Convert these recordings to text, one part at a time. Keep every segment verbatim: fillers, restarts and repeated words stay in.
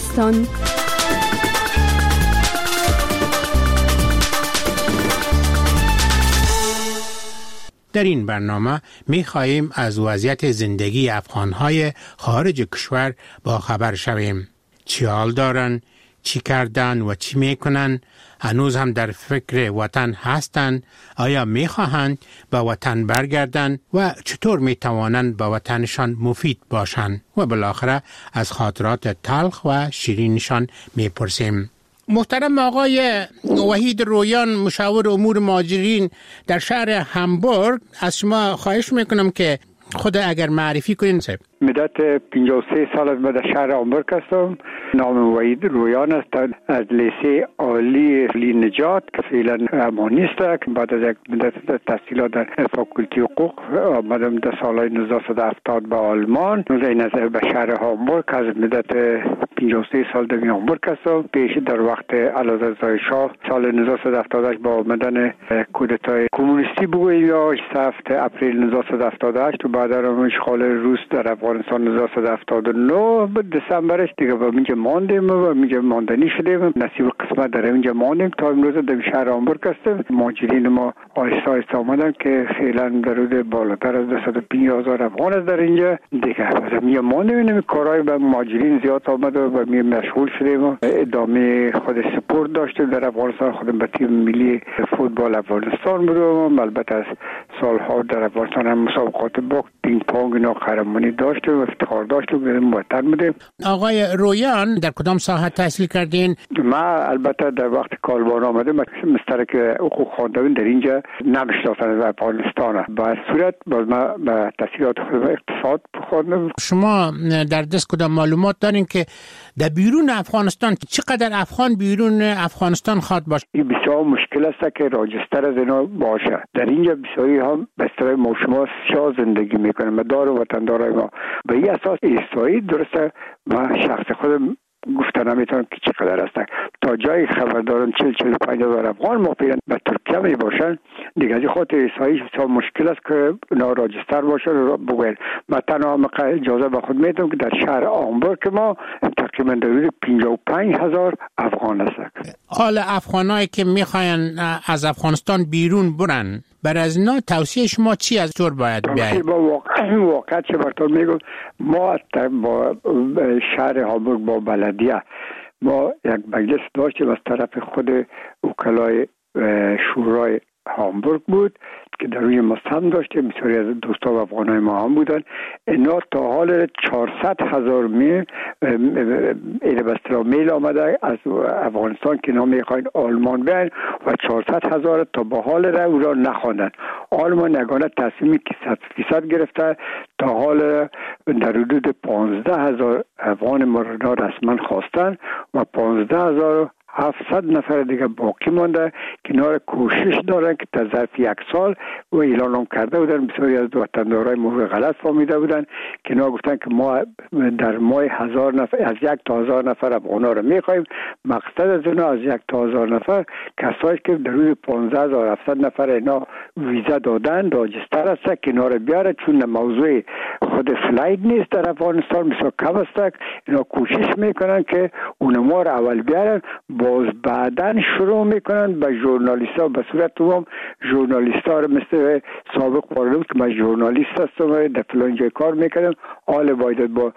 افغانستان. در این برنامه می خواهیم از وضعیت زندگی افغانهای خارج کشور با خبر شویم. چی حال دارن، چی کردن و چی می کنن، هنوز هم در فکر وطن هستند، آیا می خواهند به وطن برگردن و چطور می توانند به وطنشان مفید باشند و بالاخره از خاطرات تلخ و شیرینشان می پرسیم. محترم آقای وحید رویان، مشاور امور مهاجرین در شهر هامبورگ، از شما خواهش میکنم که خود اگر معرفی کنین. صاحب مدت پنجاه و سه سال از من در شهر هامبورگ هستم. نام وحید رویان است. از لیسه عالی لی نجات که فعلا امانیست است. بعد از یک مدت تحصیلات در فاکولته حقوق آمدم در سال نوزده هفتاد به آلمان. این از به شهر هامبورگ از مدت پنجاه و سه سال در هامبورگ هستم. پیش در وقت اعلیحضرت شاه سال نوزده هفتاد و هشت با آمدن کودتای کمونیستی بگوییم یا هفت اپریل نوزده هفتاد و هشت و بعد از اشغال روس در افغانستان نوزده هفتاد و نه دسامبرش دیگه با اینجا ماندیم و اینجا ماندنی شدیم. نصیب قسمت در اینجا ماندیم تا امروز در شهر هامبورگ هستیم. مهاجرین ما آهسته آهسته آمدن که فعلا در حدود بالاتر از دویست و پنجاه هزار افغان است در اینجا دیگه. از اینجا ماندیم. این کارهای به مهاجرین زیاد آمد و می مشغول شدیم و ادامه خود سپورت داشتیم در افغانستان. خودم به تیم ملی فوتبال افغانستان بودم. البته از سالها در افغانستان هم مسابقات باخت پینگ پونگ اینا قهرمانی داشتیم و افتخار داشتیم بودیم وطن بودیم. آقای رویان در کدام ساحه تحصیل کردین؟ ما البته در وقت کالبان آمدم مسترک حقوق خواندم در اینجا نمیشناختن در افغانستان. با صورت باز ما به تحصیلات خود اقتصاد خواندم. شما در دست کدام معلومات دارین که در بیرون افغانستان چقدر افغان بیرون افغانستان خواد باشه؟ این بسیار مشکل است که راجستر از اینا باشه. در اینجا بسیاری هم به اصطلاح ما شما سیاه زندگی میکنه. مدار و وطندارای ما به این اساس ایستایی درسته. ما شخص خودم گفتن نمیتونم که چقدر هستن. تا جای خبر دارم چهل چهل و پنج هزار افغان موقعا به ترکیه می باشن. دیگه از خاطر ایستایی بسیار مشکل است که اونا راجستر باشه رو بگوین. من تنها اجازه به خود میدم که در شهر هامبورگ ما تقریبا در حدود پنجاه و پنج هزار افغان هست. حال افغانایی که میخواین از افغانستان بیرون برن، بر از اینا توصیه شما چی از طور باید بیاید؟ با واقع واقعا چه برطور میگم ما با شهر هامبورگ با بلدیه ما یک مجلس داشتیم از طرف خود وکلای شورای هامبورگ بود که در روی ما هم داشتیم. بسیاری از دوستا و افغانای ما هم بودن. اینا تا حال چهارصد هزار میل ایره بسترا میل آمده از افغانستان که اینا میخواین آلمان بیاین و چهارصد هزار تا به حال را او را نخواندن. آلمان یگانه تصمیمی که صد فیصد گرفته تا حال در حدود پانزده هزار افغان ما را رسما خواستن و پانزده هزار هفتصد نفر دیگه باقی مانده که اینا را کوشش دارن که تا ظرف یک سال و اعلان هم کرده بودن. بسیاری از وطندارای ما غلط فهمیده بودن که اینا گفتن که ما در ماه هزار نفر از یک تا هزار نفر افغانا را میخوایم. مقصد از اینا از یک تا هزار نفر کسایی که در روز پانزده هزار و هفتصد نفر اینا ویزا دادن راجستر است که اینا را بیاره، چون موضوع خود فلایت نیست در افغانستان بسیار کم است. اینا کوشش میکنن که اونما را اول بیارن، باز بعدن شروع میکنن به ژورنالیست‌ها به صورت عموم ژورنالیست‌ها رو مثل سابق پارلمان که من ژورنالیست هستم در فلان جای کار میکنم حال باید با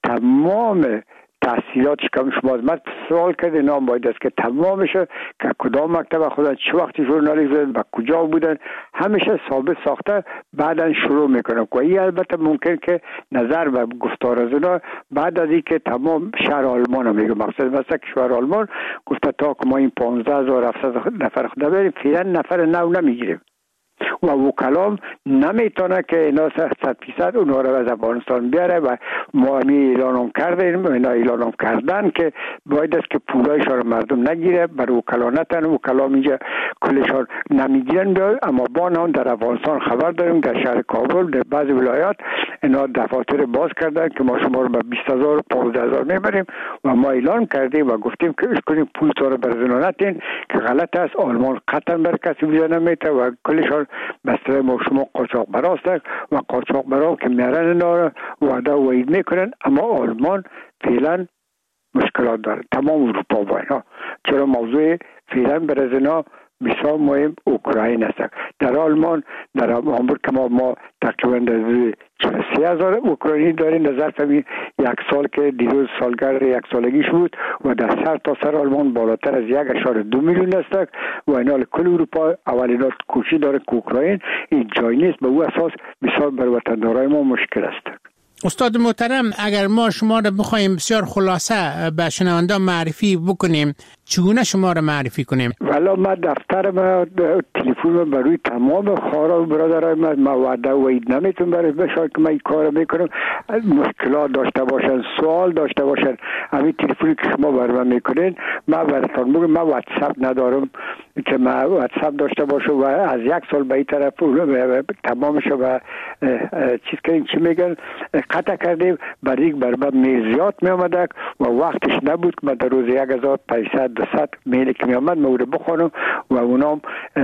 تمام تحصیلاتش کم شما از من سوال کرده نام باید است که تمام بشه که کدام مکتب خودن چه وقتی ژورنالیست بودن و کجا بودن همیشه ثابت ساخته بعدن شروع میکنه. و این البته ممکن که نظر و گفتار از اونا بعد از اینکه تمام شهر آلمان هم میگه مقصد مثلا که شهر آلمان گفته تا که ما این پانزده هزار و هفتصد نفر خدا بریم فعلا نفر نو نمیگیریم و وکلام نمیتونه که اینا صد فیصد اونها رو از افغانستان بیاره و ما می اعلان کردیم اینا اعلان کردن که باید است که پولایشان رو مردم نگیره بر وکلا نتن. وکلام اینجا کلشان نمیگیرن اما با هم در افغانستان خبر داریم در شهر کابل در بعضی ولایات اینا دفاتر باز کردن که ما شما رو به بیست هزار و پانزده هزار میبریم و ما اعلان کردیم و گفتیم که اش کنیم پول تو رو برزنو نتین که غلط است. آلمان قطعا بر کسی ویزا نمیده و کلشان بسته ما شما قاچاق براست و قاچاق برا که میارن اینا رو وعده و وعید میکنن. اما آلمان فعلا مشکلات داره، تمام اروپا با اینا. چرا موضوع فعلا برای اینا بسیار مهم اوکراین است. در آلمان، در هامبورگ که ما, ما تقریبا چهل و سه هزار اوکراینی داریم در ظرف یک سال که دیروز سالگرد یک سالگیش بود و در سر تا سر آلمان بالاتر از یک اشاره دو میلیون است و اینا کل اروپا اولینا کوشش داره که اوکراین این جای نیست. به او اساس بسیار بر وطندارای ما مشکل است. استاد محترم، اگر ما شما را بخوایم بسیار خلاصه به شنوندگان معرفی بکنیم، چگونه شما را معرفی کنیم؟ والا ما دفتر ما تلفن برای تمام خواهران و برادرای ما ما وعده و اید نمیتونم برای بشار که من این کار میکنم. مشکلات داشته باشن، سوال داشته باشن، همین تلفنی که شما برای من میکنین ما براتون میگم. ما واتساپ ندارم که ما واتساپ داشته باشه و از یک سال به این طرف تمامش و چیز که این چی میگن قطع کردیم. برای یک برای میزیات می آمده و وقتش نبود که من در روز یک هزار و پانصد دویست میلی که می آمد ما رو بخونم و اونام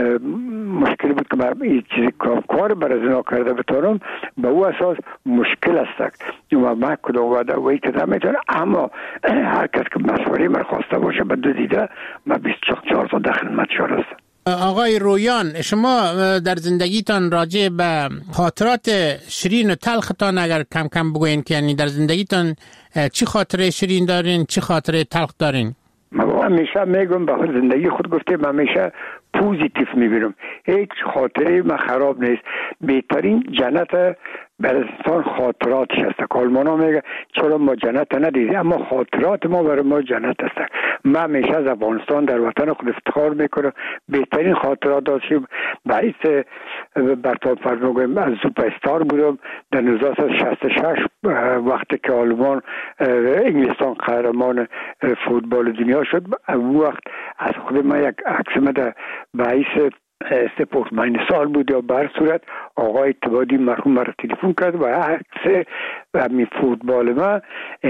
مشکل بود که من این چیزی کار برای زنا کرده بتونم. به او اساس مشکل است و من کدام وعده و این که نمیتونم. اما هر کس که مشوره من خواسته باشه به دو دیده من بیست و چهار سال در خدمت شما هستم. آقای رویان، شما در زندگیتان راجع به خاطرات شیرین و تلختان اگر کم کم بگوین که یعنی در زندگیتان چی خاطره شیرین دارین، چی خاطره تلخ دارین؟ من همیشه میگم به زندگی خود گفتم همیشه پوزیتیو میبینم، هیچ خاطره من خراب نیست. بهترین جنت برای انسان خاطراتش هست. آلمان ها میگه چرا ما جنت ندیدیم، اما خاطرات ما برای ما جنت هست. من همیشه از افغانستان در وطن خود افتخار میکنم. بهترین خاطرات داشتیم. باعث برطان فرموگم از سوپر استار بودم در هزار و نهصد و شصت و شش وقتی که آلمان انگلستان قهرمان فوتبال دنیا شد. اون وقت از خود من یک عکس مده باعث سپورتمن سال بود یا بر صورت آقای اتبادی مرحوم مرا تلفن کرد و عکس همین فوتبال ما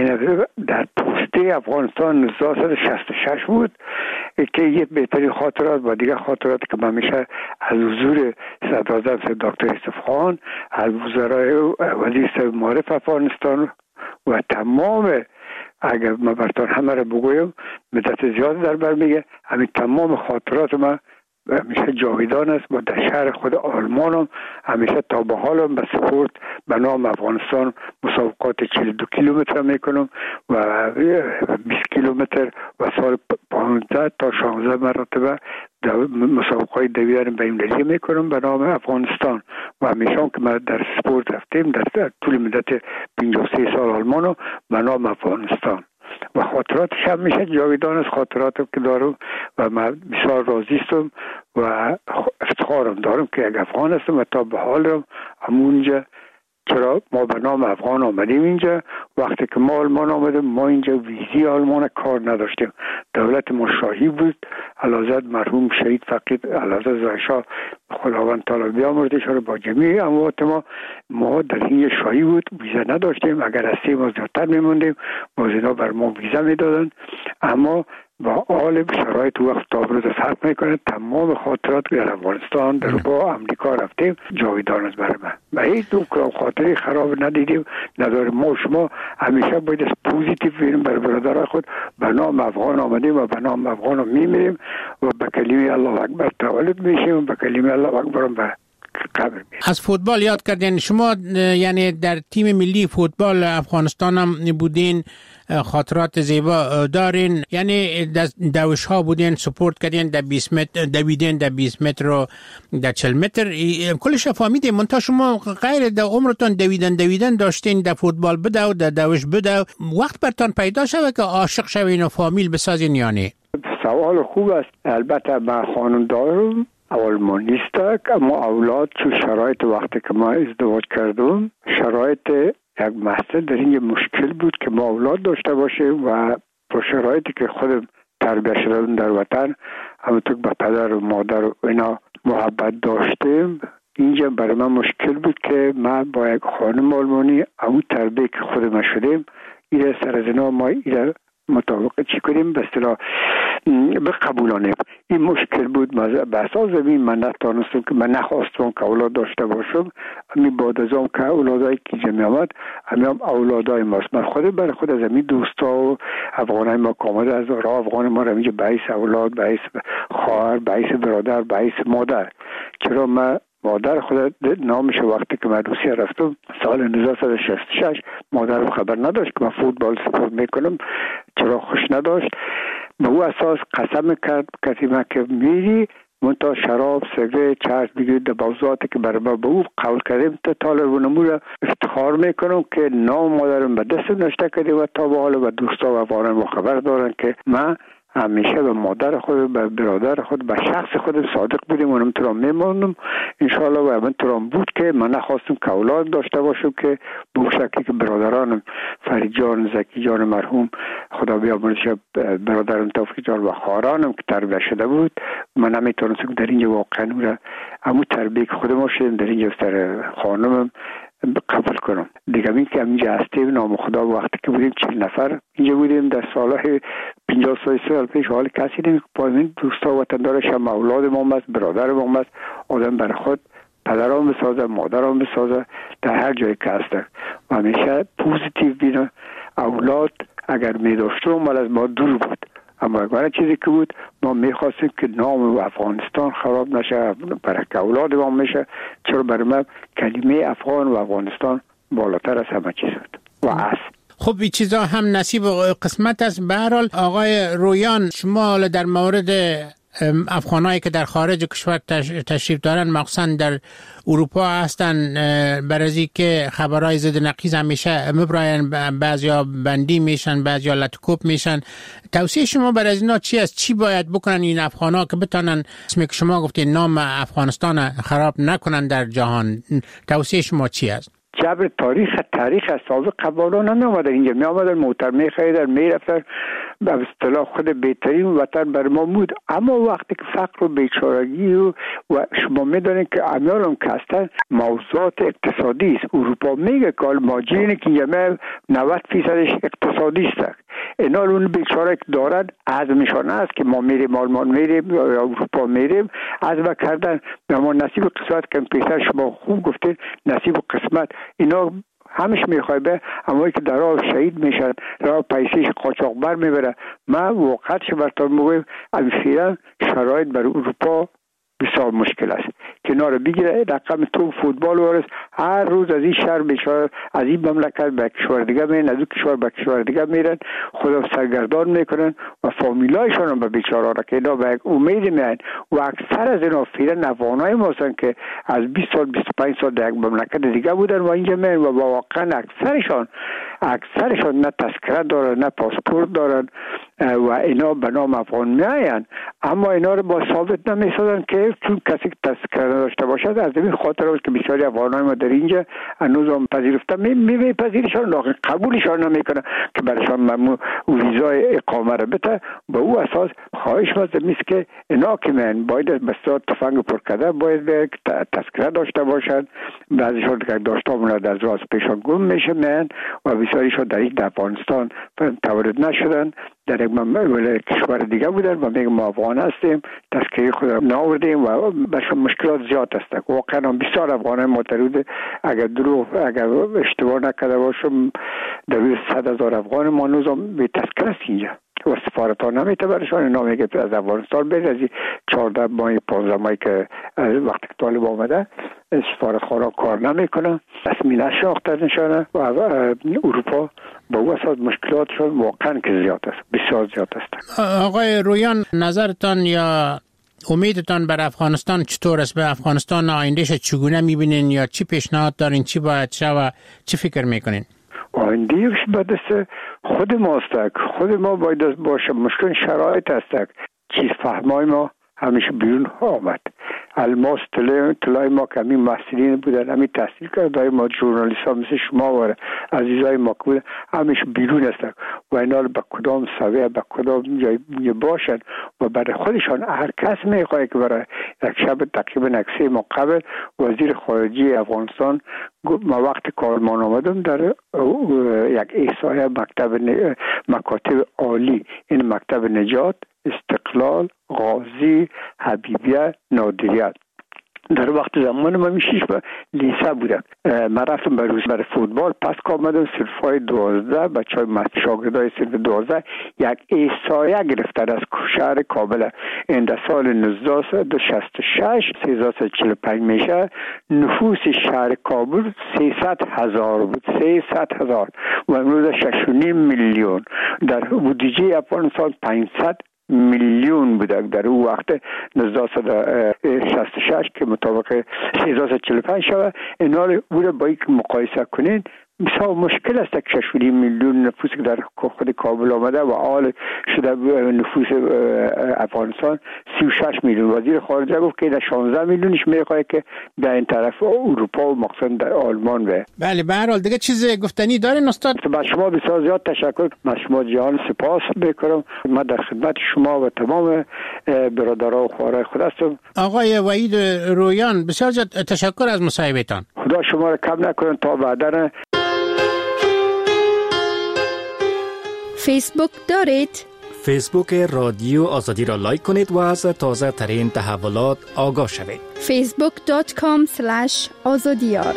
در پوسته افغانستان هزار و نهصد و شصت و شش بود که یه بهترین خاطرات و دیگه خاطرات که من میشه از حضور صدراعظم دکتر یوسف خان، از وزرای وزیر معارف افغانستان و تمام، اگر من براتون همه رو بگویم مدت زیاد در بر میگه، همین تمام خاطرات من همیشه جاویدان است و در شهر خود آلمان هم همیشه تا به حال هم به سپورت به نام افغانستان مسابقات چهل و دو کیلومتر میکنم و بیست کیلومتر و سال پانزده تا شانزده مرتبه مسابقات دویدن بین‌المللی میکنم به نام افغانستان و همیشه هم که ما در سپورت رفتیم در طول مدت پنجاه و سه سال آلمان هم به نام افغانستان و خاطراتش هم میشه جاویدان از خاطراتم که دارم و من بسیار راضیستم و افتخارم دارم که یک افغان هستم و تا به حالم همونجا. چرا ما به نام افغان آمدیم اینجا؟ وقتی که ما آلمان آمدیم ما اینجا ویزی آلمان کار نداشتیم، دولت ما شاهی بود. علازد مرحوم شهید فقید علازد زایشاه خداوند تعالی بیامرزش رو با جمیع اموات ما ما در این شاهی بود، ویزا نداشتیم. اگر از سه ماه زیادتر میموندیم باز اینا بر ما ویزا میدادن. اما با حال شرایط وقت تا امروز فرق میکنه. تمام خاطرات در افغانستان در با امریکا رفتیم جاویدان است برای من و هیچ دو خاطری خراب ندیدیم نداریم. ما شما همیشه باید پوزیتیو بینیم برای برادرای خود. به نام افغان آمدیم و به نام افغان میمیریم و به کلمه الله اکبر تولد میشیم و به کلمه الله اکبر به قبر میشیم. از فوتبال یاد کردین شما، یعنی در تیم ملی فوتبال افغانستان هم بودین، خاطرات زیبا دارین، یعنی دوش ها بودین، سپورت کردین در بیست متر، دویدین در بیست متر و در چهل متر، کلش فهمیدیم. منتها شما غیر در عمرتون دویدن دویدن داشتین، در فوتبال بدو، در دوش بدو، وقت برتان پیدا شده که عاشق شوین و فامیل بسازین یعنی؟ سوال خوب است. البته من خانم دارم آلمان نیست، اما اولاد چون شرایط وقتی که ما ازدواج کردم شرایط یک مسئله در این مشکل بود که ما اولاد داشته باشیم و با شرایطی که خودم تربیت شدم در وطن همونطور به پدر و مادر و اینا محبت داشتیم، اینجا برای من مشکل بود که من با یک خانم آلمانی اون تربیت که خودم شدیم ایره سر از اینا ما ایره مطابق چی کنیم به اصطلاح بقبولانیم. این مشکل بود. به اساس زمین من نتانستم که من نخواستم که اولاد داشته باشم. می بعد از اون که اولادایی که جمع آمد همین اولادای ماست. من خود برای خود از همین دوستا و افغانای ما کامده از راه افغان ما رو اینجا باعث اولاد، باعث خواهر، باعث برادر، باعث مادر. چرا من مادر خود نامش وقتی که من روسیه رفتم سال نوزده صد و شصت و شش مادرم خبر نداشت که من فوتبال سپورت میکنم، چرا خوش نداشت. به او اساس قسم کرد کسی من که میری منتها شراب، سیگار، چرس بگیرید در موضوعاتی که برای ما به او قول کردیم تا طالب و نمو افتخار میکنم که نام مادرم به دست نشته کردیم و تا به حال و دوستا و افغانان ما خبر دارن که من همیشه به مادر خود، به برادر خود، به شخص خود صادق بودیم و نمیتونم میمونم انشاءالله. و نمیتونم بود که من نخواستم که اولاد داشته باشم که به شکلی که برادرانم فرید جان، زکی جان مرحوم خدا بیامرزه، برادرم توفیق جان و خواهرانم که تربیت شده بود، من نمیتونستم در اینجا واقعا همون تربیت که خودم شدیم در اینجا سر خانمم قبول کنم. دیگه این که اینجا هستیم نام خدا وقتی که بودیم چهل نفر اینجا بودیم در سالهای پنجاه سال پیش حال کسی نمی که پایین دوستا وطندارش هم اولاد ما هست، برادر ما هست. آدم برای خود پدران بسازه، مادران بسازه در هر جایی که هستن و همیشه پوزیتیو بینه. اولاد اگر می داشتم مال از ما دور بود، اما اگر چیزی که بود ما میخواستیم که نام افغانستان خراب نشه، برای که اولاد ما میشه. چرا برای من کلمه افغان و افغانستان بالاتر از همه چیز بود و است. خب این چیزا هم نصیب و قسمت است. به هر حال آقای رویان، شما در مورد افغانایی که در خارج کشور تشریف دارن مخصوصا در اروپا هستن، برای که خبرهای ضد نقیض همیشه مبراین، بعضیا بندی میشن، بعضیا لطکوب میشن. توصیه شما برای اینا چی است؟ چی باید بکنن این افغانا که بتونن اسمی که شما گفتین نام افغانستان خراب نکنن در جهان؟ توصیه شما چی است؟ جبر تاریخ تاریخ از سابق قبالا نمی آمدن اینجا، می آمدن موتر می خریدن می رفتن به اصطلاح خود بهترین وطن بر ما بود. اما وقتی که فقر و بیچارگی و, و شما می دانید که امیال هم که هستن موضوعات اقتصادی است. اروپا میگه که ماجرینی که اینجا نود فیصدش اقتصادی است. اینا اون بیچاره که دارن عزمشان است که ما میریم آلمان میریم یا اروپا میریم عزم کردن به ما نصیب قسمت که پیسر شما خوب گفتید نصیب قسمت اینا همش میخوای به اما که در راه شهید میشن، راه پیسیش قاچاقبر میبره. من واقعا چه براتون میگم فعلا شرایط بر اروپا بسیار مشکل است که اینا رو بگیره رقم تو فوتبال ورس هر روز از این شهر بیچاره از این مملکت به کشور دیگه میرن، از اون کشور به کشور دیگه میرن، خدا سرگردان میکنن و فامیلایشون هم به بیچاره را که اینا به امید میان. و اکثر از اینا فعلا افغانای ما هستن که از بیست سال بیست و پنج سال در یک مملکت دیگه بودن و اینجا میان و واقعا اکثرشان اکثرشان نه تذکره دارن نه پاسپورت دارن و اینا به نام افغان میاین، اما اینا رو با ثابت نمیسازن که چون کسی که تذکره داشته باشد. از این خاطر است که بسیاری افغانای ما در اینجا هنوز هم پذیرفته می میپذیرشان لکن قبولشان نمیکنه که برایشان ممنوع ویزای اقامه رو بده. به او اساس خواهش ماست میست که اینا که من باید بسیار تفنگ پر کرده باید تذکره داشته باشد. بعضیشان که داشته بودند از راست پیشان گم میشه من و بسیاریشان در این افغانستان تولد نشدن، در یک کشور دیگه بودن و میگم ما افغان هستیم تذکره خود ناوردیم و بسیار مشکلات زیاد هست. واقعا بسیار افغانان معترض اگر دروغ اگر اشتباه نکرده باشم در صد هزار افغان ما نوزم به تذکره است اینجا و سفارت ها نمیته برشان. اینا میگه از افغانستان بید از چهارده ماه پانزده ماهی که وقتی که طالب آمده سفارت خانه کار نمیکنه، رسمی نشناخته نشانه و اروپا با او اساس مشکلاتشون واقعا که زیاد است، بسیار زیاد است. آقای رویان، نظرتان یا امیدتان بر افغانستان چطور است؟ به افغانستان آیندهش چگونه میبینین یا چی پیشنهاد دارین؟ چی باید شه و چی فکر میکنین؟ آیندهش باید خود ماست، خود ما باید باشه. مشکل شرایط است، چیز فهمای ما همیشه بیرون آمد. الماس طلای ما که همین محصلین بودن، همین تحصیل کرده ما ژورنالیست ها مثل شما و عزیزای ما که بودن همیش بیرون هستن و اینا به کدام سویه به کدام جای باشن و برای خودشان هر کس میخواه که برای یک شب تقریبا یک سه ماه قبل وزیر خارجه افغانستان ما وقت کارمان آمدم در یک احصایه مکتب مکاتب عالی، این مکتب نجات، استقلال، غازی، حبیبیه، نادریت در وقت زمان ما میشیش به لیسه بودم. من رفتم به روز برای فوتبال، پس که آمدم صرفای دوازده بچه های شاگردای صرف دوازده یک احصایه گرفتن از شهر کابل. این در سال نوزده شصت و شش سیزده چهل و پنج میشه نفوس شهر کابل سیصد هزار بود، سیصد هزار و امروز شش و نیم میلیون. در بودجه افغانستان پانصد میلیون بوده در اون وقت نوزده شصت و شش که مطابق سیزده چهل و پنج شده. اینا رو بوده با یک مقایسه کنین بسیار مشکل است که شش و نیم میلیون نفوس که در خود کابل آمده و حال شده نفوس افغانستان سی و شش میلیون. وزیر خارجه گفت که در شانزده میلیونش میخواد که در این طرف اروپا و مخصوصا در آلمان به. بله به هر حال دیگه چیز گفتنی دارین استاد؟ با شما بسیار زیاد تشکر، من شما جهان سپاس میکنم. من در خدمت شما و تمام برادران و خوارای خود هستم. آقای وحید رویان بسیار زیاد تشکر از مصاحبهتان. خدا شما را کم نکنه تا بعدا. فیسبوک دارید؟ فیسبوک رادیو آزادی را لایک کنید و از تازه ترین تحولات آگاه شوید. فیسبوک دات کام اسلش آزادیار.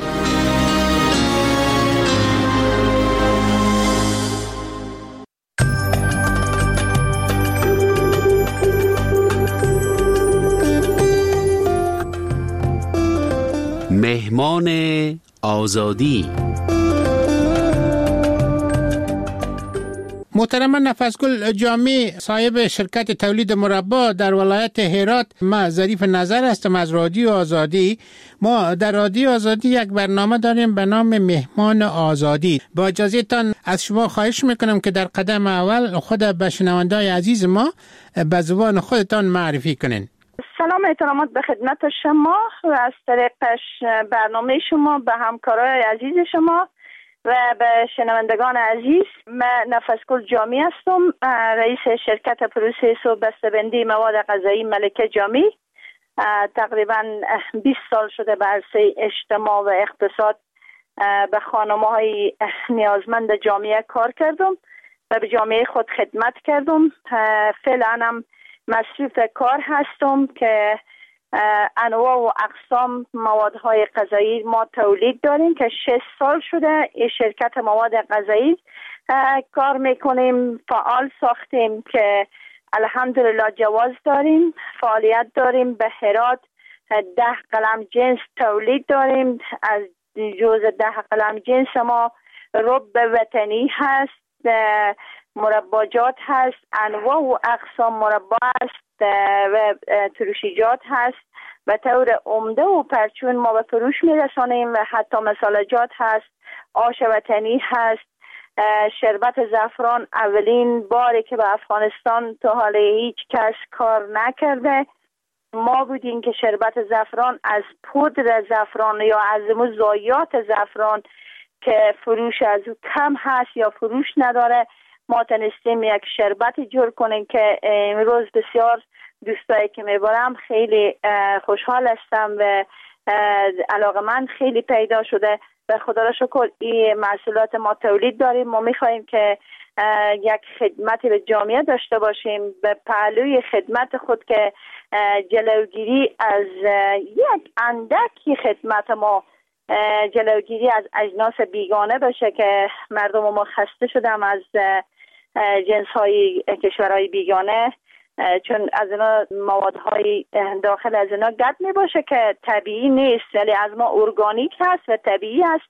مهمان آزادی. محترم نفسگل جامی صاحب شرکت تولید مربا در ولایت هرات، ما ظریف نظر هستم از رادیو آزادی. ما در رادیو آزادی یک برنامه داریم به نام مهمان آزادی. با اجازهتان از شما خواهش میکنم که در قدم اول خود به شنونده‌های عزیز ما به زبان خودتان معرفی کنین. سلام احترامات به خدمت شما و از طریقش برنامه شما به همکارای عزیز شما و به شنوندگان عزیز. من نفسگل جامی هستم، رئیس شرکت پروسس و بسته‌بندی مواد غذایی ملکه جامی. تقریبا بیست سال شده به عرصه اجتماع و اقتصاد به خانم‌های نیازمند جامعه کار کردم و به جامعه خود خدمت کردم. فعلا هم مصروف کار هستم که انواع و اقسام موادهای غذایی ما تولید داریم که شش سال شده این شرکت مواد غذایی کار میکنیم. فعال ساختیم که الحمدلله جواز داریم، فعالیت داریم. به هرات ده قلم جنس تولید داریم. از جز ده قلم جنس ما رب وطنی هست، مرباجات هست، انواع و اقسام مربا هست و ترشیجات هست. به طور عمده و پرچون ما به فروش میرسانیم و حتی مسالجات هست، آش وطنی هست. شربت زعفران اولین باری که به افغانستان تا حالا هیچ کس کار نکرده ما بودیم که شربت زعفران از پودر زعفران یا از ضایعات زعفران که فروش از او کم هست یا فروش نداره ما تونستیم یک شربت جور کنیم که امروز بسیار دوستایی که میبرم خیلی خوشحال هستم و علاقه من خیلی پیدا شده و خدا را شکر این محصولات ما تولید داریم. ما میخواییم که یک خدمتی به جامعه داشته باشیم به پهلوی خدمت خود که جلوگیری از یک اندکی خدمت ما جلوگیری از اجناس بیگانه باشه که مردم ما خسته شدم از جنس های کشورهای بیگانه، چون از اینا موادهای داخل از اینا گد می باشه که طبیعی نیست ولی از ما ارگانیک هست و طبیعی هست.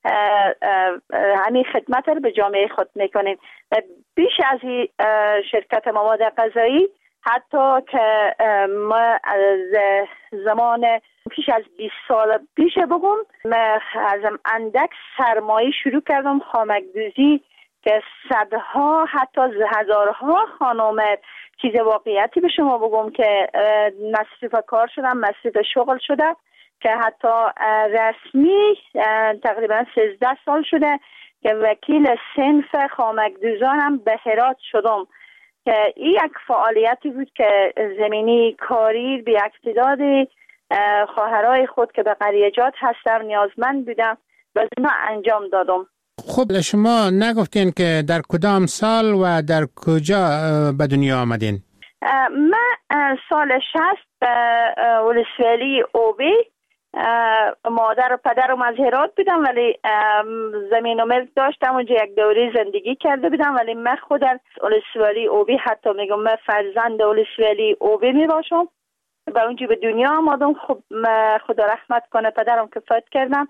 همین خدمت رو به جامعه خود میکنیم. بیش از این شرکت مواد غذایی حتی که ما از زمان پیش از بیست سال پیش بگم من از اندک سرمایه شروع کردم خامک دوزی که صدها حتی هزارها خانم چیز واقعیتی به شما بگم که مصروف کار شدم، مصروف شغل شده که حتی رسمی تقریبا سیزده سال شده که وکیل صنف خامک دوزانم به هرات شدم که این یک فعالیتی بود که زمینی کاری به اقتداد خواهرای خود که به قریجات هستم نیازمند بودم و اینا انجام دادم. خب شما نگفتین که در کدام سال و در کجا به دنیا آمدین؟ من سال شصت به ولسوالی اوبی، مادر و پدرم از هرات بودم ولی زمین و ملک داشتم اونجا یک دوره زندگی کرده بودم ولی من خود در ولسوالی اوبی حتی میگم من فرزند ولسوالی اوبی می باشم و اونجا به دنیا آمدم. خب خدا رحمت کنه پدرم که فوت کردم.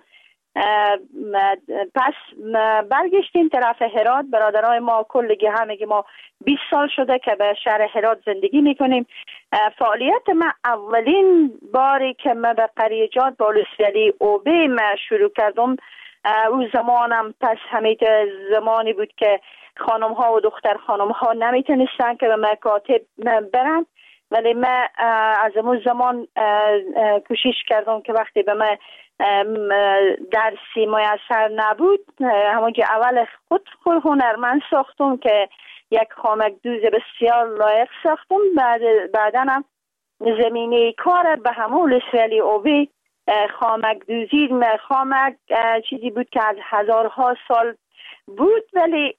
پس برگشتیم طرف هرات، برادرای ما کلگی همگی ما بیست سال شده که به شهر هرات زندگی میکنیم. فعالیت من اولین باری که من به قریجات با ولسوالی اوبی من شروع کردم او زمانم پس همین زمانی بود که خانم ها و دختر خانم ها نمیتونستن که به مکاتب برن ولی من از اون زمان کوشش کردم که وقتی به من درسی میسر نبود همون که اول خود خود هنرمند ساختم که یک خامک دوز بسیار لایق ساختم. بعد بعداً هم زمینه کار به همون ولسوالی اوبی خامک دوزی خامک چیزی بود که از هزارها سال بود ولی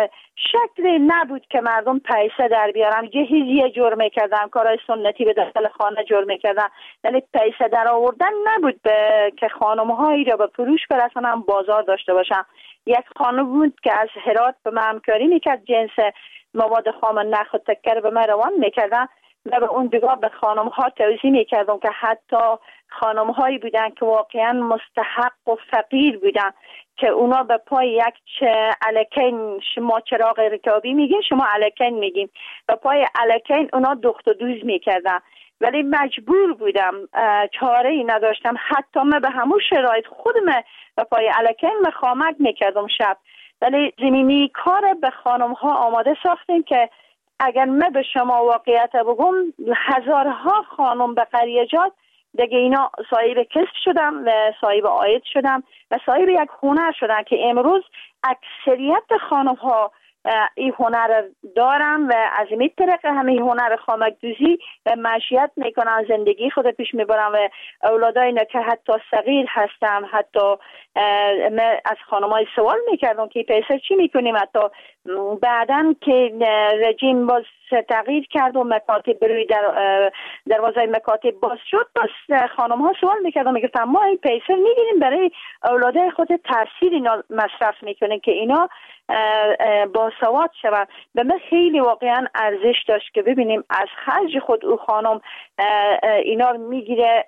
شکلی نبود که مردم پیسه در بیارن. جهیزیه جور میکردن، کارهای سنتی به داخل خانه جور میکردن ولی پیسه در آوردن نبود به که خانم هایی را به فروش برسانن، بازار داشته باشن. یک خانم بود که از هرات به من همکاری میکرد، جنس مواد خام نخ و تکر به من روان میکردن و به اون دیگه به خانم ها توضیح میکردم که حتی خانم هایی بودن که واقعا مستحق و فقیر بودن که اونا به پای یک الکین، شما چراغ رکابی میگین شما الکین میگین، به پای الکین اونا دخت و دوز میکردن ولی مجبور بودم، چاره ای نداشتم. حتی من به همون شرایط خودم به پای الکین مخامک میکردم شب ولی زمینی کار به خانم ها آماده ساختیم که اگر من به شما واقعیت بگم هزارها خانم به قریجات دیگه اینا صاحب کسب شدم و صاحب عاید شدم و صاحب یک هنر شدن که امروز اکثریت خانم ها این هنر دارن و از این طریق همین هنر خامک دوزی و معیشت میکنن، زندگی خود پیش میبرن و اولادای که حتی صغیر هستن. حتی من از خانمای سوال میکردم که پیسه چی میکنیم، حتی بعدن که رژیم باز تغییر کرد و مکاتب بروی در دروازه مکاتب باز شد باز خانم ها سوال میکردم میگفتم ما این پیسه میگیریم برای اولادای خود تحصیل اینا مصرف میکنیم که اینا با سواد شدن. به من خیلی واقعا ارزش داشت که ببینیم از خرج خود او خانم اینا رو میگیره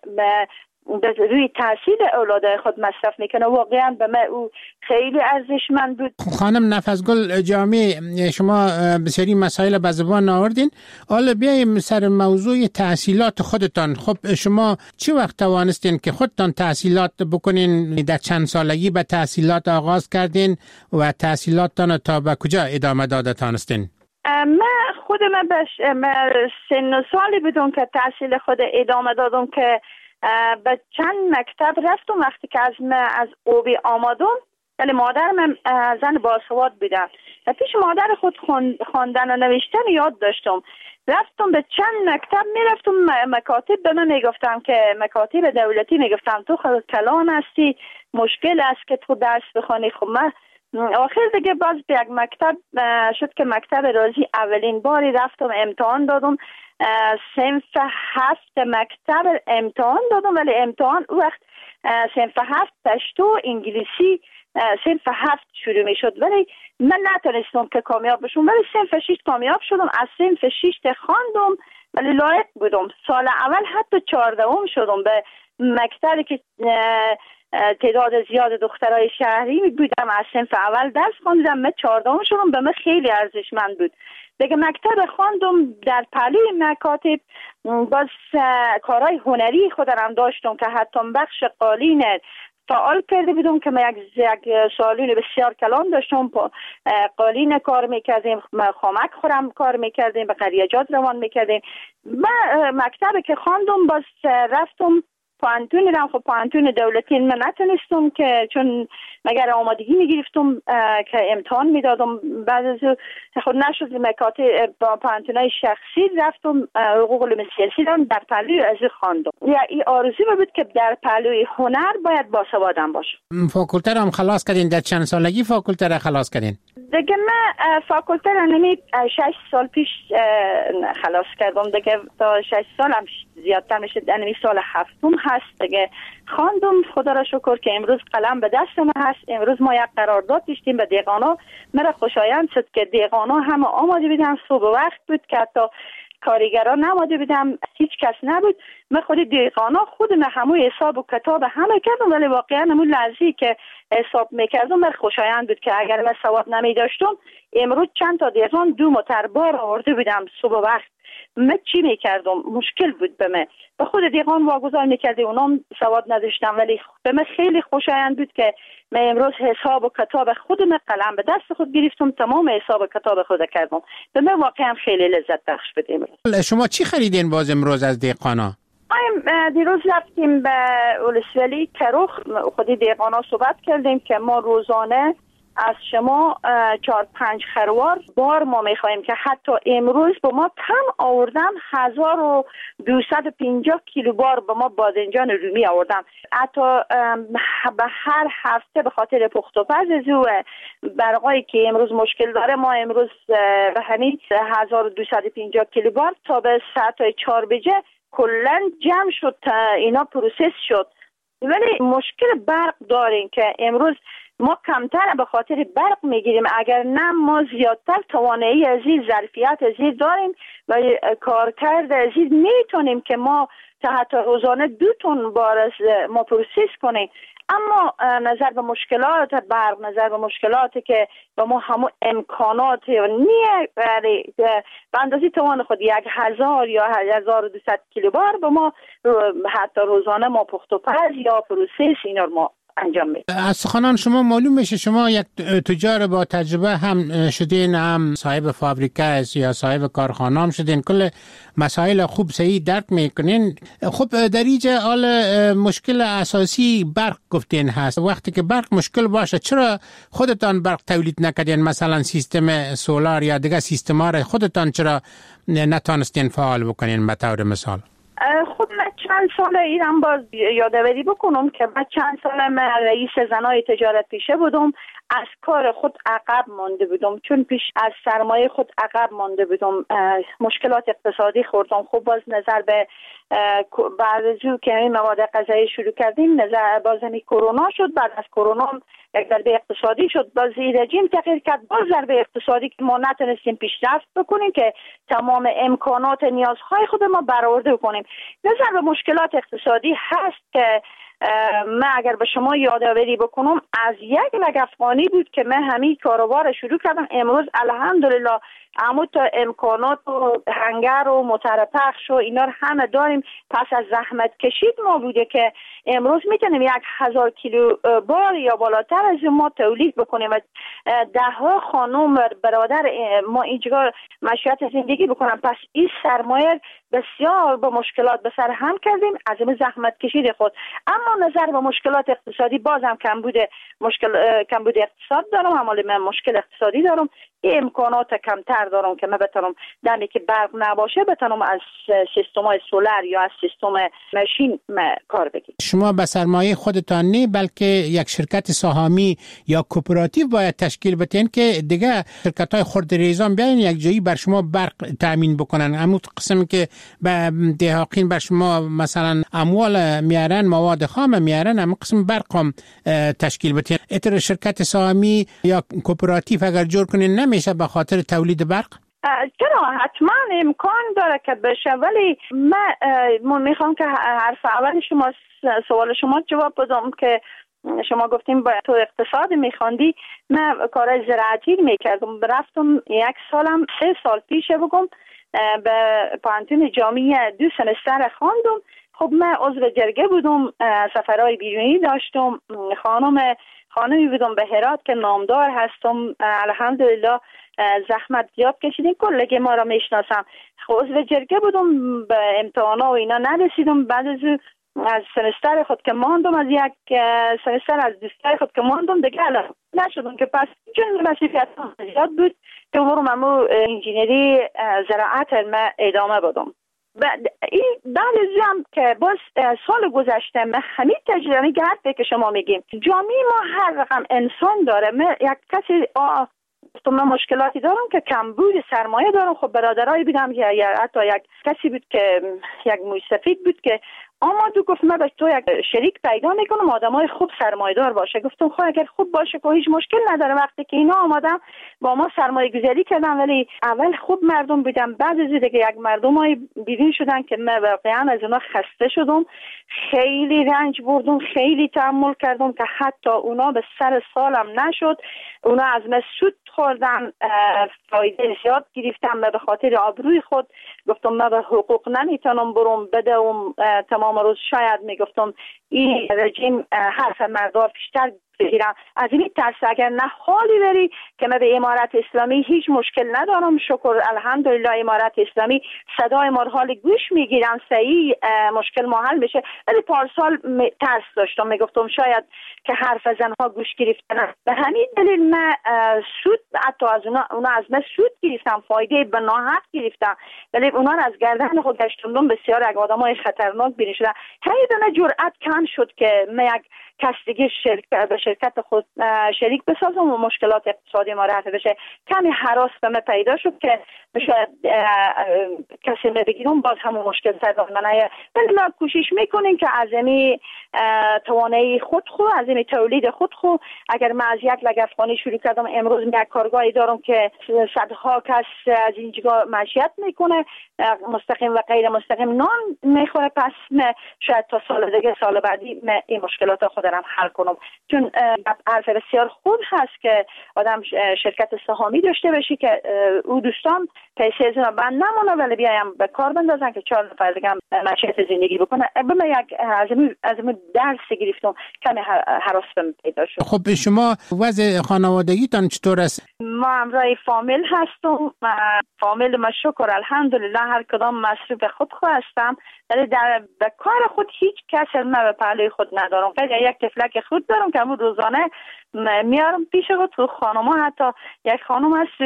روی تحصیل اولادای خود مصرف میکنه. واقعا به من او خیلی ارزشمند بود. خانم نفسگل جامی، شما بسیاری مسائل به زبان آوردین. حالا بیاییم سر موضوع تحصیلات خودتان. خب شما چه وقت توانستین که خودتان تحصیلات بکنین؟ در چند سالگی به تحصیلات آغاز کردین و تحصیلاتتان تا به کجا ادامه داده تانستین؟ من خودم به سن و سالی بودم که تحصیل خود ادامه دادم که به چند مکتب رفتم. وقتی که از من از اوبی آمدم ولی مادر من زن باسواد بودن و پیش مادر خود خواندن و نوشتن یاد داشتم. رفتم به چند مکتب میرفتم، مکاتب به من میگفتم که مکاتب دولتی میگفتم تو خود کلان هستی، مشکل است که تو درس بخوانی. خب من آخر دیگه باز به یک مکتب شد که مکتب رازی اولین باری رفتم امتحان دادم. صنف هفت مکتب امتحان دادم ولی امتحان او وقت صنف هفت پشتو انگلیسی صنف هفت شروع می شد ولی من نتونستم که کامیاب بشم ولی صنف شش کامیاب شدم. از صنف شش خواندم ولی لایق بودم. سال اول حتی چهاردهم شدم به مکتبی که تعداد زیاد دخترای شهری بودم. از صنف اول درس خواندم، من چهاردهم شدم. به من خیلی ارزشمند بود. دیگه مکتب خواندم، در پهلوی مکاتب باز کارهای هنری خودم داشتم که حتی بخش قالین فعال کرده بودم که من یک یک سالون بسیار کلان داشتم. قالین کار میکردیم، خامک خورم کار میکردیم، به قریجات روان میکردیم. من مکتب که خواندم باز رفتم پانتون رم. خب پانتون دولتی من نتونستم که چون مگر آمادگی میگرفتم که امتحان میدادم، بعد از خود نشد مکاتب با پانتونای شخصی رفتم حقوق علوم سیاسی دارم در پهلوی از خواندم. یا این آرزو بود که در پهلوی هنر باید باسوادم باشم. فاکولته رو هم خلاص کردین؟ در چند سالگی فاکولته رو خلاص کردین؟ دیگه من فاکولته رو نمی شش سال پیش خلاص کردم دیگه. تا شش سال هم زیادتر میشه، نمی سال هفتم هست دیگه خواندم. خدا را شکر که امروز قلم به دست من هست. امروز ما یک قرارداد داشتیم به دیقانا، مرا خوشایند شد که دیقانا همه آماده بودن، صبح وقت بود که حتی کارگران نماده بودم، هیچ کس نبود. من خود دیقانا خودم همون حساب و کتاب همه کردم، ولی واقعا همون لحظه‌ای که حساب میکردم من خوشایند بود که اگر من سواد نمی داشتم امروز چند تا دیقان دو متربار آورده بودم صبح وقت. من چی میکردم؟ مشکل بود به من. به خود دیقان واگذار میکردی، اونام سواد نداشتم، ولی به من خیلی خوشایند بود که من امروز حساب و کتاب خودم قلم به دست خود گرفتم، تمام حساب و کتاب خود کردم. به من واقعا خیلی لذت بخش بود امروز. شما چی خریدین باز امروز از دیقانا؟ ما دیروز رفتیم به ولسوالی کروخ، خودی دیقانا صحبت کردیم که ما روزانه از شما چهار پنج خروار بار ما میخواییم که حتی امروز با ما تن آوردن هزار و دویست و پنجاه کیلو بار با ما بادنجان رومی آوردن. حتی به هر هفته به خاطر پخت و پز و برقایی که امروز مشکل داره ما امروز به همین هزار و دویست و پنجاه کیلو بار تا به ساعت چهار بجه کلن جمع شد، اینا پروسس شد. ولی مشکل برق داریم که امروز ما کمتر به خاطر برق میگیریم، اگر نه ما زیادتر توانایی از این ظرفیت از این داریم و کارکرد از این میتونیم که ما تحت روزانه دو تن بار از ما پروسس کنیم. اما نظر به مشکلات برق، نظر به مشکلاتی که با ما همون امکانات نیه به اندازه توان خود یک هزار یا هزار و دویست کیلو بار با ما حتی روزانه ما پخت و پز یا پروسس اینا رو ما انجام میدیم. از سخنان شما معلوم میشه شما یک تجار با تجربه هم شدین، هم صاحب فابریکه یا صاحب کارخانه هم شدین، کل مسائل خوب صحیح درک میکنین. خب در اینجا حال مشکل اساسی برق گفتین هست. وقتی که برق مشکل باشه چرا خودتان برق تولید نکردین؟ مثلا سیستم سولار یا دیگه سیستما را خودتان چرا نتونستین فعال بکنین به طور مثال؟ خود من چند سال ایران باز یادآوری بکنم که من چند سال من رئیس زنای تجارت پیشه بودم، از کار خود عقب مانده بودم، چون پیش از سرمایه خود عقب مانده بودم، مشکلات اقتصادی خوردم. خب باز نظر به بعد از او که این مواد غذایی شروع کردیم نظر باز همی کرونا شد، بعد از کرونا یک ضربه اقتصادی شد، باز رژیم تغییر کرد، باز ضربه اقتصادی که ما نتونستیم پیشرفت بکنیم که تمام امکانات نیازهای خود ما برآورده بکنیم. نظر به مشکلات اقتصادی هست که من اگر به شما یادآوری بکنم از یک لگ افغانی بود که من همین کاروبار شروع کردم. امروز الحمدلله اما تا امکانات و هنگر و مترپخش و اینا رو همه داریم. پس از زحمت کشید ما بوده که امروز میتونیم یک هزار کیلو بار یا بالاتر از ما تولید بکنیم و ده ها خانم برادر ما اینجا مشیت زندگی بکنم. پس این سرمایه بسیار با مشکلات به سر هم کردیم از این زحمت کشید خود. اما نظر به مشکلات اقتصادی بازم کم بوده، مشکل کم بوده اقتصاد دارم، همال من مشکل اقتصادی دارم، امکانات کمتر دارم که من بتونم دمی که برق نباشه بتونم از سیستم های سولر یا از سیستم ماشین کار بگیرم. شما به سرمایه خودتان نه بلکه یک شرکت سهامی یا کوپراتیو باید تشکیل بدین که دیگه شرکت های خرد ریزان بیاین یک جایی بر شما برق تامین بکنن. همون قسمی که به دهاقین بر شما مثلا اموال میارن، مواد خام میارن، همون قسم برق هم تشکیل بدین. اتر شرکت سهامی یا کوپراتیو اگر جور کنین نمیشه به خاطر تولید برق؟ چرا حتما امکان داره که بشه، ولی من میخوام که حرف اول شما سوال شما جواب بدم که شما گفتیم باید تو اقتصاد میخواندی. من کار زراعتی میکردم، رفتم یک سالم سه سال پیش بگم به پانتون جامعه دو سمستر خواندم. خب من عضو جرگه بودم، سفرهای بیرونی داشتم، خانم خانمی بودم به هرات که نامدار هستم، الحمدلله زحمت زیاد کشیدیم، کلگی ما را میشناسم. عضو جرگه بودم، به امتحانا و اینا نرسیدم. بعد از از سمستر خود که ماندم، از یک سمستر از دوستای خود که ماندم دیگه نشدم که پس چون مسئولیت زیاد بود که برم امو انجینری زراعت علم ادامه بدم. بعد این بعد از هم که باز سال گذشته من همین تجربه گرد که شما میگیم جامعه ما هر رقم انسان داره. من یک کسی آه تو من مشکلاتی دارم که کمبود سرمایه دارم. خب برادرایی بودم یا, یا حتی یک کسی بود که یک موی سفید بود که آمد و گفت من به تو یک شریک پیدا میکنم آدمای خوب سرمایه دار باشه. گفتم خب اگر خوب باشه که هیچ مشکل نداره. وقتی که اینا آمدم با ما سرمایه گذاری کردم، ولی اول خوب مردم بودم، بعد از دیگه یک مردمای بیرون شدن که من واقعا از اونا خسته شدم، خیلی رنج بردم، خیلی تحمل کردم که حتی اونا به سر سالم نشد. اونا از من سود خوردن، فایده زیاد گرفتم. من به خاطر آبروی خود گفتم من به حقوق نمیتونم برم بدم تمام روز. شاید میگفتم این رژیم حرف مردم بیشتر بگیرم. از این ترس اگر نه حالی بری که من به امارت اسلامی هیچ مشکل ندارم، شکر الحمدلله امارت اسلامی صدای ما حال گوش میگیرن، صحیح مشکل ما حل بشه. ولی پارسال ترس داشتم، میگفتم شاید که حرف زنها گوش گرفتن. به همین دلیل من سود حتی از اونا, اونا از من سود گرفتم، فایده به ناحق گرفتم، ولی اونا از گردن خود گشتوندم. بسیار از آدمای خطرناک بیرون شدن. همین دونه جرأت کم شد که من یک کس دیگه شرکت به شرکت خود شریک بسازم و مشکلات اقتصادی ما رفع بشه. کمی هراس به من پیدا شد که شاید کسی بگیرم باز همون مشکل سر منه. ولی ما کوشش میکنیم که از این توانایی خود خو از این تولید خود خو اگر من از یک لگ افغانی شروع کردم، امروز یک کارگاهی دارم که صدها کس از اینجا معیشت میکنه، مستقیم و غیر مستقیم نان میخوره. پس شاید تا سال دیگه سال بعدی این مشکلات خودم حل کنم. چون حرف بسیار خوب هست که آدم شرکت سهامی داشته باشی که او دوستان پیسه از اون بند نمونه، ولی بیایم به کار بندازن که چهار نفر دیگه معیشت زندگی بکنه. به من یک از این درس گرفتم، کمی هراس بهم پیدا شد. خب شما وضع خانوادگیتان چطور است؟ ما همراه فامیل هستم. فامیل ما شکر الحمدلله هر کدام مصروف خود خود هستم، ولی در به کار خود هیچ کس من به پهلوی خود ندارم. فقط یک تفلک خود دارم که همون روزانه میارم پیش خود. تو خانما حتی یک خانم هست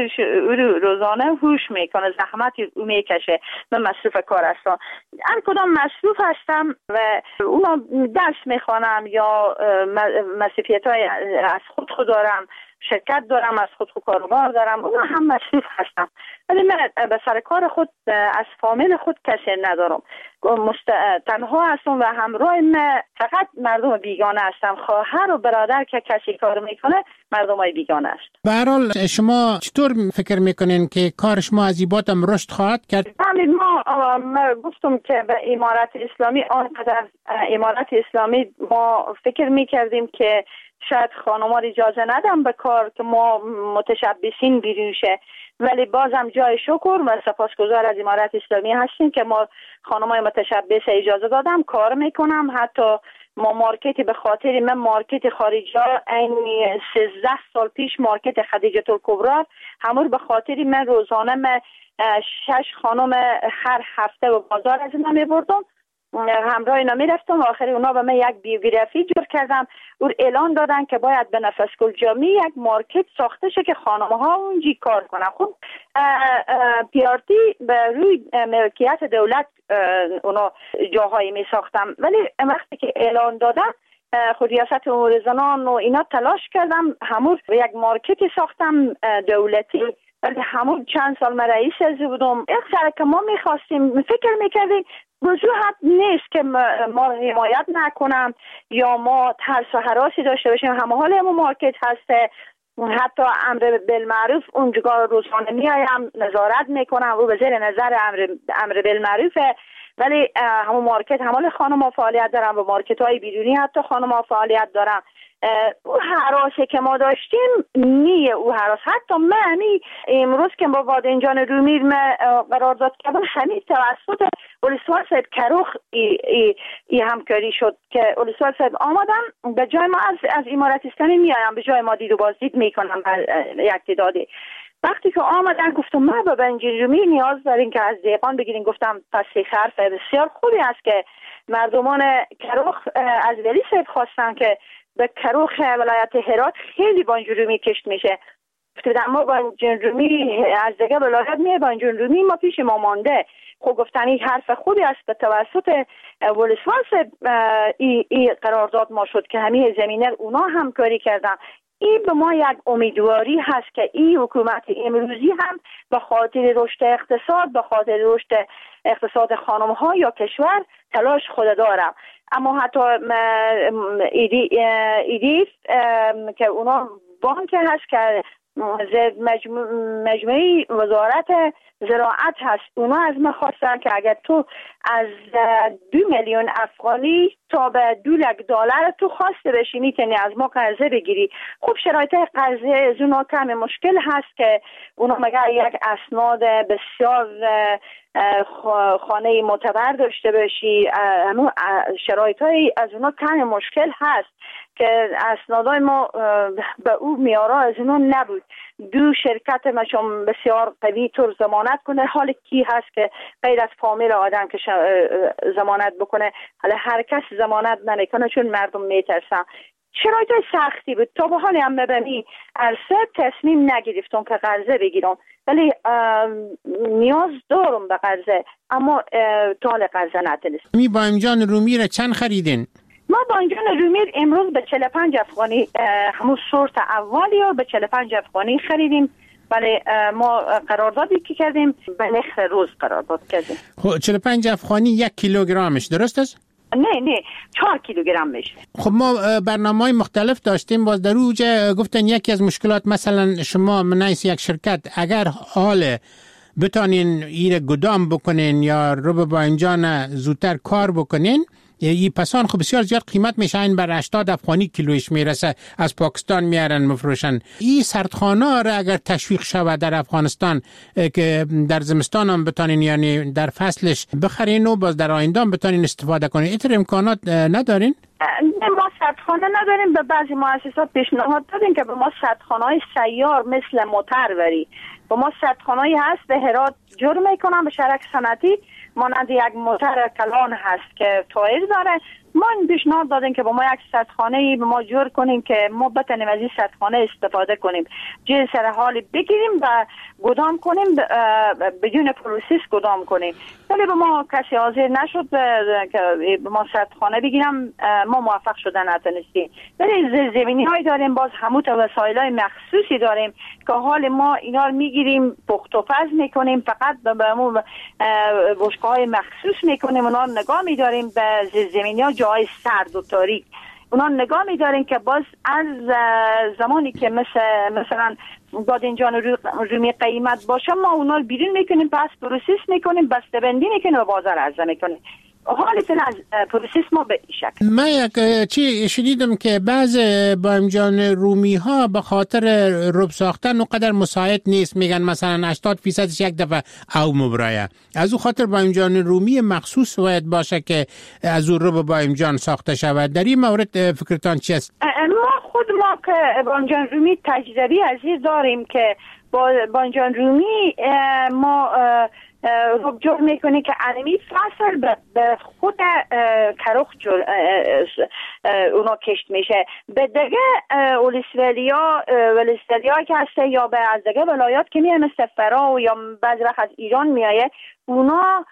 روزانه هوش میکنه، زحمتی میکشه. من مصروف کار هستم، هر کدام مصروف هستم و اونا درس میخوانم یا مصروفیت های از خود خود دارم، شرکت دارم، از خود خود کاروبار دارم، اونا هم مصروف هستم. ولی من به سر کار خود از فامیل خود کسی ندارم، مست... تنها هستم و همراه من فقط مردم بیگانه هستم. خواهر و برادر که کسی کار میکنه مردم های بیگانه است. به هر حال شما چطور فکر میکنین که کار شما از این باتم رشد خواهد کرد؟ همین ما, ما گفتم که به امارت اسلامی آنقدر امارت اسلامی ما فکر میکردیم که شاید خانم‌ها اجازه ندم به کار که ما متشبثین بیرون شه، ولی بازم جای شکر و سپاسگزار از امارت اسلامی هستیم که ما خانم‌های متشبث اجازه دادم کار میکنم. حتی ما مارکتی به خاطر من مارکت خارجی این سیزده سال پیش مارکت خدیجه الکبرا همون به خاطر من روزانه من شش خانم هر هفته به بازار از اینا میبردم، همراه اینا میرفتم. آخری اونا به من یک بیوگرافی جور کردم، او اعلان دادن که باید به نفسگل جامی یک مارکت ساخته شه که خانم‌ها اونجی کار کنن. خب پیارتی به روی ملکیت دولت اونا جاهایی می ساختم، ولی وقتی که اعلان دادن خود ریاست امور زنان و اینا تلاش کردم همون یک مارکتی ساختم دولتی. ولی همون چند سال من رئیس از بودم. یک سر که ما میخواستیم فکر میکردیم وجوهت نیست که ما حمایت نکنم یا ما ترس و هراسی داشته باشیم. همه حال همون مارکت هسته، حتی امر بالمعروف اونجا روزانه میایم نظارت میکنم و به زیر نظر امر امر بالمعروفه. ولی همون مارکت همون خانم‌ها فعالیت دارن و مارکت های بیرونی حتی خانم‌ها فعالیت دارن. او حراسه که ما داشتیم نیه او حراس. حتی من امروز که با بادنجان رومی قرارداد کردم همین توسط ولسوال صاحب کروخ ای, ای, ای همکاری شد که ولسوال صاحب آمدن به جای ما از, از اماراتستانی میایم، به جای ما دید و بازدید میکنم یک تعدادی. وقتی که آمدن گفتم ما به بادنجان رومی نیاز داریم که از دیقان بگیریم. گفتم پس حرف بسیار خوبی است که مردمان کروخ از ولی صاحب خواستن که به کروخ ولایت هرات خیلی بادنجان رومی کشت میشه. گفتم ما بادنجان رومی از دیگه ولایت میه، بادنجان رومی ما پیش ما مانده. خب گفتن این حرف خوبی است. به توسط ولسوال صاحب ای, ای قرارداد ما شد که همه زمینه اونا همکاری کردن. این به ما یک امیدواری هست که این حکومت امروزی هم به خاطر رشد اقتصاد، به خاطر رشد اقتصاد خانم ها یا کشور تلاش خود دارم. اما حتی ایدی ایدیف که اونا بانک هست که مجموعه وزارت زراعت هست، اونا از ما خواستن که اگر تو از دو میلیون افغانی تا به دو لک دلار تو خواسته بشی میتونی از ما قرضه بگیری. خب شرایط قرضه از اونا کم مشکل هست که اونا مگر یک اسناد بسیار خانه معتبر داشته باشی. شرایط های از اونا کم مشکل هست که اسنادای ما به او میارا از اونا نبود. دو شرکت مشام بسیار قوی طور ضمانت کنه. حال کی هست که غیر از فامیل آدم که ضمانت بکنه؟ حالا هر کس ضمانت نمیکنه چون مردم میترسن. شرایط سختی بود. تا به حال هم ببینی عرصه تصمیم نگرفتم که قرضه بگیرم، ولی نیاز دارم به قرضه، اما طال قرضه نتونستم. می بادنجان رومی را چند خریدین؟ ما بادنجان رومی امروز به چهل و پنج افغانی همون سورت اولی رو به چهل و پنج افغانی خریدیم. ولی ما قراردادی که کردیم به نرخ روز قرارداد کردیم. خب چهل و پنج افغانی یک کیلوگرمش درست است؟ نه نه چهار کیلوگرم میشه. خب ما برنامه‌های مختلف داشتیم. باز در اوج گفتن یکی از مشکلات مثلا شما منیس یک شرکت اگر حال بتانین ایره گدام بکنین یا رو به بادنجان زودتر کار بکنین، این پسان خب بسیار زیاد قیمت میشه. این بر هشتاد افغانی کیلویش میرسه، از پاکستان میارن مفروشن. این سردخانه را اگر تشویق شود در افغانستان که در زمستان هم بتانین یعنی در فصلش بخرین و باز در آینده هم بتانین استفاده کنین، اینطور امکانات ندارین؟ ما سردخانه نداریم. به بعضی مؤسسات پیشنهاد دادیم که به ما سردخانه‌های سیار مثل موتروری، به ما سردخانه‌ای هست به هرات جور میکنن به شرک صنعتی مانند یک موتر کلان هست که تایر داره. ما این پیشنهاد دادیم که با ما یک سردخانه‌ای به ما جور کنیم که ما بتونیم از این سردخانه استفاده کنیم، جای سر حال بگیریم و گدام کنیم، بدون پروسس گدام کنیم. ولی به ما کسی حاضر نشد که به ما سردخانه بگیرم، ما موفق شدن نتونستیم. ولی زمینی‌هایی داریم، باز همون وسایل‌های مخصوصی داریم که حال ما اینا رو میگیریم پخت و پز میکنیم، فقط به همون بشکه‌های مخصوص میکنیم، اونا نگاه می‌داریم به زمینی‌ها جای سرد و تاریک، اونا نگاه می‌داریم که باز از زمانی که مثل مثلا بادنجان رومی قیمت باشه ما اونا رو بیرون میکنیم، پس پروسس میکنیم، بسته‌بندی میکنیم و بازار عرضه میکنیم. حالتون از پروسس ما به این شکل. من یک چی شنیدم که بعض بادنجان رومی ها به خاطر رب ساختن اونقدر مساعد نیست، میگن مثلا هشتاد درصدش یک دفعه او مبرایه. از اون خاطر بادنجان رومی مخصوص باید باشه که از اون رب بادنجان ساخته شود. در این مورد فکرتان چی است؟ ما خود ما که بادنجان رومی تجربی عزیز داریم که با بادنجان رومی ما رب جور میکنه که علمی فصل به خود کروخ جور اونا کشت میشه. به دیگه ولسوالیا ولسوالیا که هسته یا به از دیگه ولایات که میه مثل فرا یا بعضی وقت از ایران میایه، اونا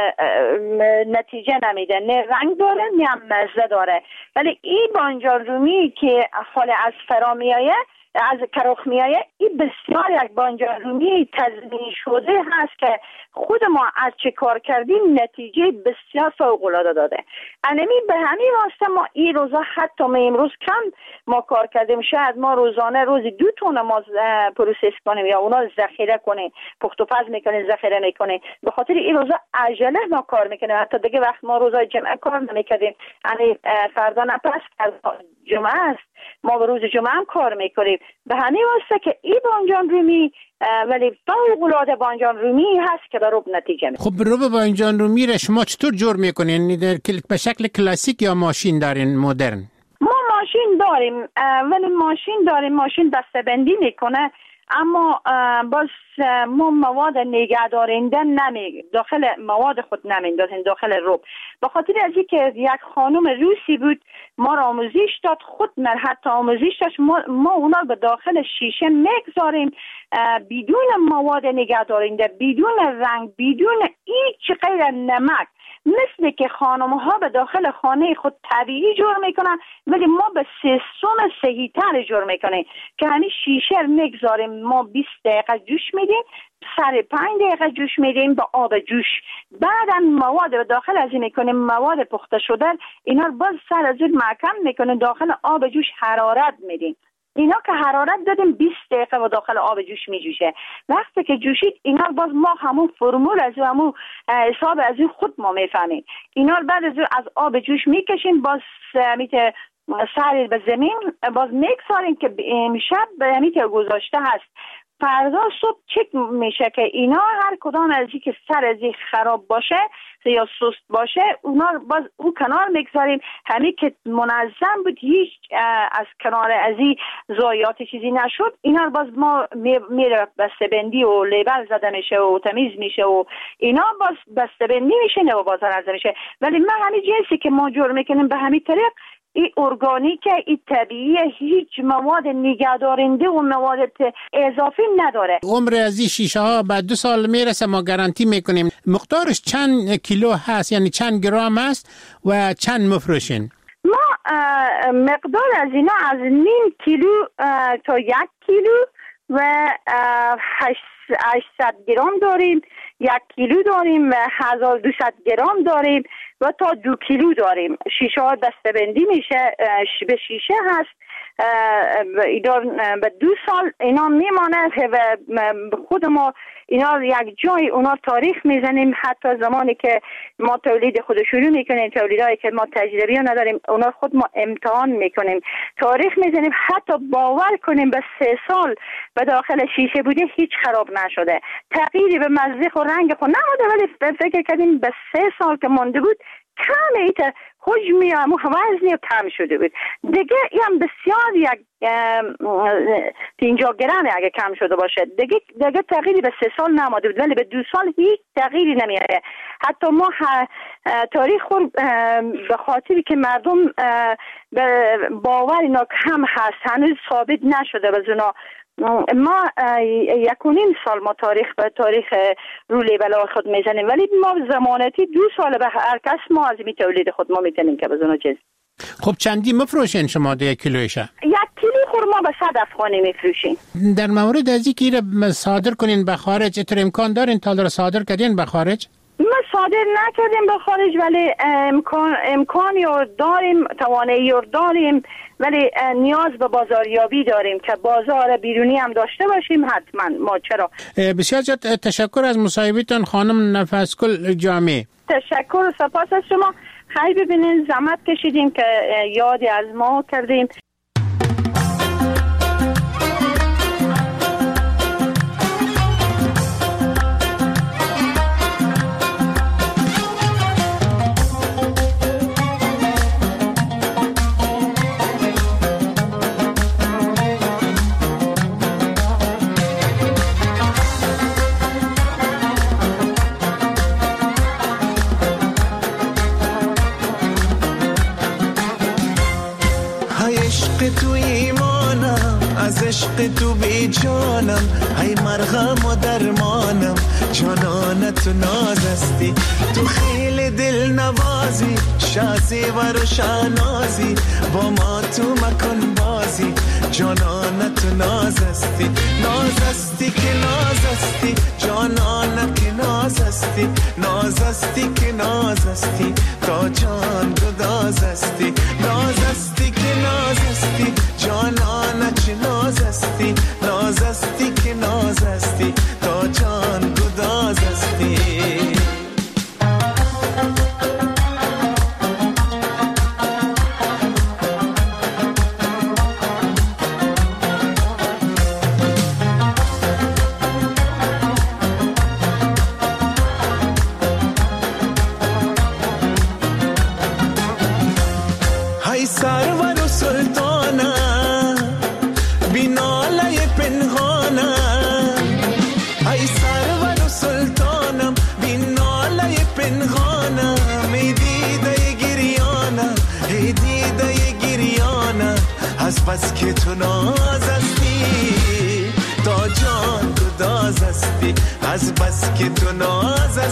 نتیجه نمیده، نه رنگ داره نه هم مزه داره. ولی این بادنجان رومی که حال از فرا میایه از کروخ میایه، این بسیار یک بادنجان رومی تضمین شده هست که خود ما از چه کار کردیم نتیجه بسیار فوق العاده داده. انمی به همین واسطه ما این روزا حتی ما امروز کم ما کار کردیم، شاید ما روزانه روزی دو تن ما پروسس کنیم یا اونا ذخیره کنیم، پخت و پز میکنیم ذخیره میکنیم، به خاطر این روزا عجله ما کار میکنیم. حتی دیگه وقت ما روزای جمعه کار نمیکردیم، یعنی فردا نه پس جمعه است، ما به روز جمعه هم کار میکنیم. به همین واسطه که این بانجان رومی ولی فوق العاده بانجان رومی هست که به روب نتیجه میده. خب روب بانجان رومی را شما چطور جور میکنین؟ به شکل کلاسیک یا ماشین دارین مدرن؟ ما ماشین داریم، ولی ماشین داریم ماشین دسته‌بندی میکنه، اما باز ما مواد نگهدارنده نمی داخل مواد خود نمیندازیم داخل روب. به خاطر از اینکه یک خانم روسی بود ما را آموزش داد، خود من حتی آموزش داد ما, ما اونا به داخل شیشه میگذاریم بدون مواد نگهدارنده، بدون رنگ، بدون هیچ غیر نمک، مثل که خانم ها به داخل خانه خود طبیعی جور میکنن، ولی ما به سیستم صحیح تر جور میکنیم که همین شیشه میگذاریم. ما بیست دقیقه جوش میدیم، سر پنج دقیقه جوش میدیم با آب جوش. بعدم مواد به داخل از این میکنیم، مواد پخته شده اینا رو باز سر از این محکم میکنیم، داخل آب جوش حرارت میدیم. اینا که حرارت دادیم بیست دقیقه و داخل آب جوش می جوشه. وقتی که جوشید اینا باز ما همون فرمول از همون حساب از خود ما میفهمیم. اینا بعد از از آب جوش میکشیم، باز میته سر به زمین باز میگذاریم که امشب به میته گذاشته هست، فردا صبح چک میشه که اینا هر کدام از این که سر از این خراب باشه یا سست باشه اونا باز او کنار میگذاریم. همین که منظم بود هیچ از کنار از این ضایعات چیزی نشد، اینا باز ما میره بسته‌بندی و لیبل زده میشه و تمیز میشه و اینا باز بسته‌بندی میشه و بازار عرضه میشه. ولی من همین جنسی که ما جور میکنیم به همین طریق این ارگانیکه، این طبیعی، هیچ مواد نگهدارنده و مواد اضافی نداره. عمر از این شیشه ها بعد دو سال میرسه، ما گارانتی میکنیم. مقدارش چند کیلو هست، یعنی چند گرم است و چند مفروشین؟ ما مقدار از اینا از نیم کیلو تا یک کیلو و هشتصد گرم داریم، یک کیلو داریم و هزار و دویست گرم داریم و تا دو کیلو داریم. شیشه ها دسته‌بندی میشه، به شیشه هست، به دو سال اینا میمانه و خود ما اینا یک جای اونا تاریخ میزنیم. حتی زمانی که ما تولید خود شروع میکنیم، تولیدایی که ما تجربی نداریم اونا خود ما امتحان میکنیم، تاریخ میزنیم، حتی باور کنیم به سه سال به داخل شیشه بوده هیچ خراب نشده، تغییری به مزه و رنگ خود نموده، ولی فکر کردیم به سه سال که مانده بود کم ایت حجمی و وزنی کم شده بود دیگه. این بسیار یک پنجاه گرم اگه کم شده باشه دیگه دیگه تغییری به سه سال نماده بود، ولی به دو سال هیچ تغییری نمیاره. حتی ما تاریخ خود به خاطری که مردم باور اینا کم هست هنوز ثابت نشده به زنا، ما یک و نیم سال ما تاریخ به تاریخ رو لیبل خود میزنیم، ولی ما زمانتی دو سال به هر کس ما از این تولید خود ما میتونیم که بزنو چیز. خب چندی مفروشین شما ده یک کیلویشه؟ یک کیلو خور ما به صد افغانی میفروشیم. در مورد از اینکه را صادر کنین به خارج اتر امکان دارین تا را صادر کردین به خارج؟ ما صادر نکردیم به خارج، ولی امکان امکانی رو داریم، توانایی رو داریم، ولی نیاز به بازاریابی داریم که بازار بیرونی هم داشته باشیم. حتما ما چرا. بسیار زیاد تشکر از مصاحبتون خانم نفسگل جامی. تشکر و سپاس از شما. خیلی ببینین زحمت کشیدیم که یادی از ما کردیم. تو ایمانم، از عشق تو بی جانم، ای مرهم و درمانم، جانان تو نازستی، تو خیلی دل نوازی، شازی و روشنازی، با ما تو مکن بازی، جانان تو نازستی، نازستی که نازستی، جانان که نازستی، نازستی که نازستی، تا جان گدازستی، نازستی که نازستی، جانان چه نازستی، نازستی که نازستی، تا جان گدازستی.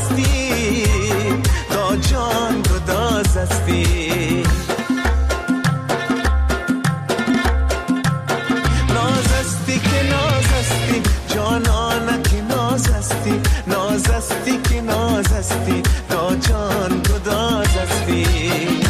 هستی تا جان گداز هستی ناز هستی که ناز هستی جانانه که ناز هستی ناز هستی که ناز هستی تا جان گداز هستی